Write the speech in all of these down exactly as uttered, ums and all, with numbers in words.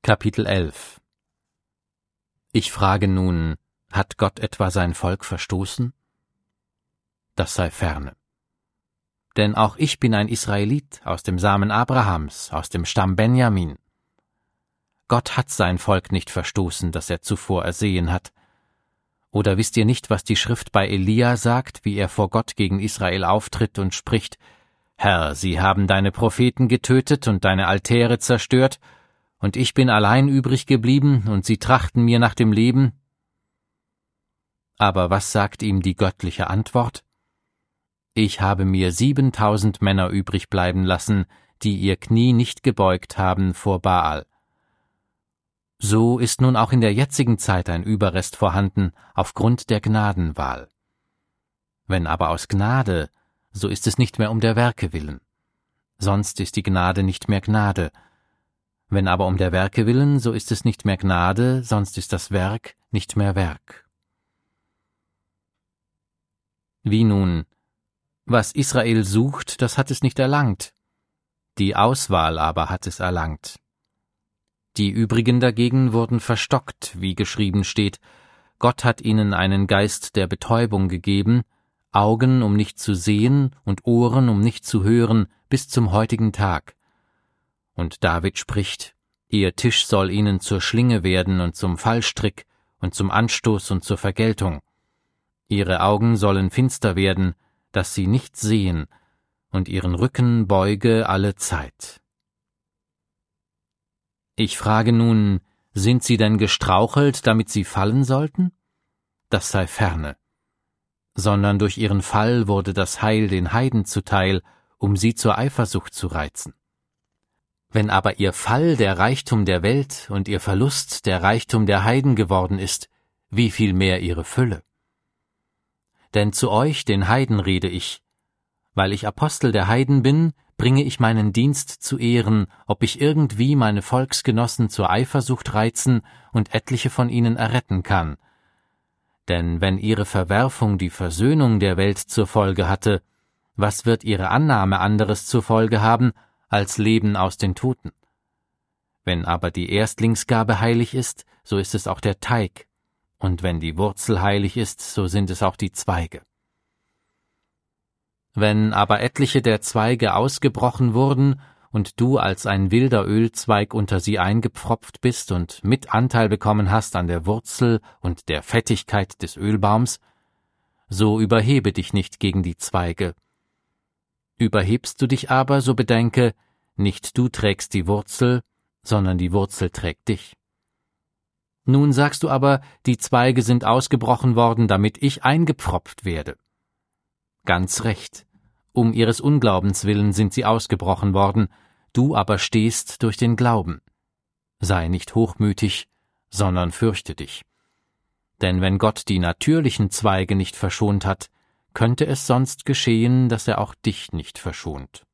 Kapitel elf. Ich frage nun, hat Gott etwa sein Volk verstoßen? Das sei ferne. Denn auch ich bin ein Israelit aus dem Samen Abrahams, aus dem Stamm Benjamin. Gott hat sein Volk nicht verstoßen, das er zuvor ersehen hat. Oder wisst ihr nicht, was die Schrift bei Elia sagt, wie er vor Gott gegen Israel auftritt und spricht: Herr, sie haben deine Propheten getötet und deine Altäre zerstört, und ich bin allein übrig geblieben, und sie trachten mir nach dem Leben? Aber was sagt ihm die göttliche Antwort? Ich habe mir siebentausend Männer übrig bleiben lassen, die ihr Knie nicht gebeugt haben vor Baal. So ist nun auch in der jetzigen Zeit ein Überrest vorhanden, aufgrund der Gnadenwahl. Wenn aber aus Gnade, so ist es nicht mehr um der Werke willen. Sonst ist die Gnade nicht mehr Gnade. Wenn aber um der Werke willen, so ist es nicht mehr Gnade, sonst ist das Werk nicht mehr Werk. Wie nun? Was Israel sucht, das hat es nicht erlangt. Die Auswahl aber hat es erlangt. Die übrigen dagegen wurden verstockt, wie geschrieben steht: Gott hat ihnen einen Geist der Betäubung gegeben, Augen, um nicht zu sehen, und Ohren, um nicht zu hören, bis zum heutigen Tag. Und David spricht: Ihr Tisch soll ihnen zur Schlinge werden und zum Fallstrick und zum Anstoß und zur Vergeltung. Ihre Augen sollen finster werden, dass sie nicht sehen, und ihren Rücken beuge alle Zeit. Ich frage nun, sind sie denn gestrauchelt, damit sie fallen sollten? Das sei ferne. Sondern durch ihren Fall wurde das Heil den Heiden zuteil, um sie zur Eifersucht zu reizen. Wenn aber ihr Fall der Reichtum der Welt und ihr Verlust der Reichtum der Heiden geworden ist, wie viel mehr ihre Fülle? Denn zu euch, den Heiden, rede ich: Weil ich Apostel der Heiden bin, bringe ich meinen Dienst zu Ehren, ob ich irgendwie meine Volksgenossen zur Eifersucht reizen und etliche von ihnen erretten kann. Denn wenn ihre Verwerfung die Versöhnung der Welt zur Folge hatte, was wird ihre Annahme anderes zur Folge haben, als Leben aus den Toten? Wenn aber die Erstlingsgabe heilig ist, so ist es auch der Teig, und wenn die Wurzel heilig ist, so sind es auch die Zweige. Wenn aber etliche der Zweige ausgebrochen wurden, und du als ein wilder Ölzweig unter sie eingepfropft bist und mit Anteil bekommen hast an der Wurzel und der Fettigkeit des Ölbaums, so überhebe dich nicht gegen die Zweige. Überhebst du dich aber, so bedenke, nicht du trägst die Wurzel, sondern die Wurzel trägt dich. Nun sagst du aber, die Zweige sind ausgebrochen worden, damit ich eingepfropft werde. Ganz recht, um ihres Unglaubens willen sind sie ausgebrochen worden, du aber stehst durch den Glauben. Sei nicht hochmütig, sondern fürchte dich. Denn wenn Gott die natürlichen Zweige nicht verschont hat, könnte es sonst geschehen, dass er auch dich nicht verschont.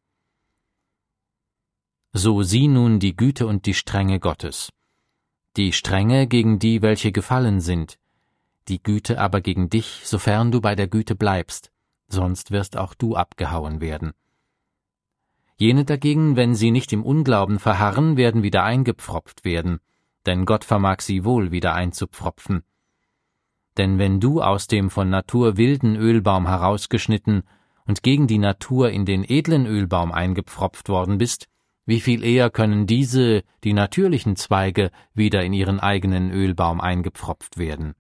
So sieh nun die Güte und die Strenge Gottes. Die Strenge gegen die, welche gefallen sind, die Güte aber gegen dich, sofern du bei der Güte bleibst, sonst wirst auch du abgehauen werden. Jene dagegen, wenn sie nicht im Unglauben verharren, werden wieder eingepfropft werden, denn Gott vermag sie wohl wieder einzupfropfen. Denn wenn du aus dem von Natur wilden Ölbaum herausgeschnitten und gegen die Natur in den edlen Ölbaum eingepfropft worden bist, wie viel eher können diese, die natürlichen Zweige, wieder in ihren eigenen Ölbaum eingepfropft werden.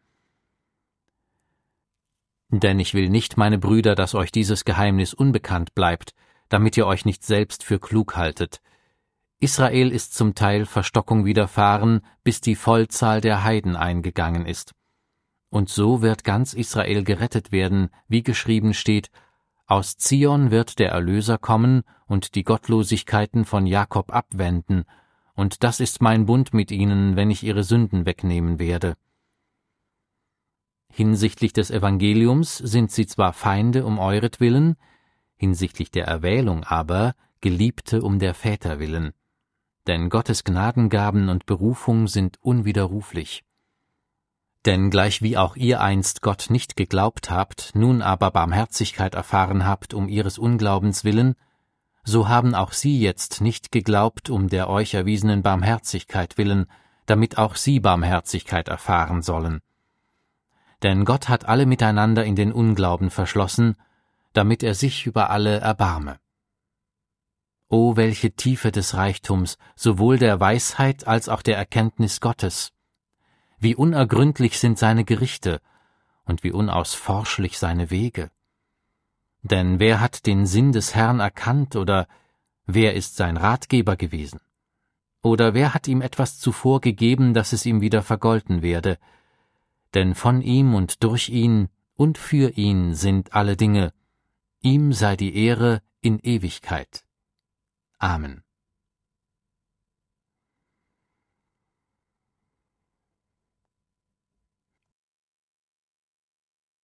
Denn ich will nicht, meine Brüder, dass euch dieses Geheimnis unbekannt bleibt, damit ihr euch nicht selbst für klug haltet. Israel ist zum Teil Verstockung widerfahren, bis die Vollzahl der Heiden eingegangen ist. Und so wird ganz Israel gerettet werden, wie geschrieben steht: Aus Zion wird der Erlöser kommen und die Gottlosigkeiten von Jakob abwenden, und das ist mein Bund mit ihnen, wenn ich ihre Sünden wegnehmen werde. Hinsichtlich des Evangeliums sind sie zwar Feinde um euretwillen, hinsichtlich der Erwählung aber Geliebte um der Väter willen. Denn Gottes Gnadengaben und Berufung sind unwiderruflich. Denn gleichwie auch ihr einst Gott nicht geglaubt habt, nun aber Barmherzigkeit erfahren habt um ihres Unglaubens willen, so haben auch sie jetzt nicht geglaubt um der euch erwiesenen Barmherzigkeit willen, damit auch sie Barmherzigkeit erfahren sollen. Denn Gott hat alle miteinander in den Unglauben verschlossen, damit er sich über alle erbarme. O welche Tiefe des Reichtums, sowohl der Weisheit als auch der Erkenntnis Gottes! Wie unergründlich sind seine Gerichte und wie unausforschlich seine Wege! Denn wer hat den Sinn des Herrn erkannt, oder wer ist sein Ratgeber gewesen? Oder wer hat ihm etwas zuvor gegeben, dass es ihm wieder vergolten werde? Denn von ihm und durch ihn und für ihn sind alle Dinge. Ihm sei die Ehre in Ewigkeit. Amen.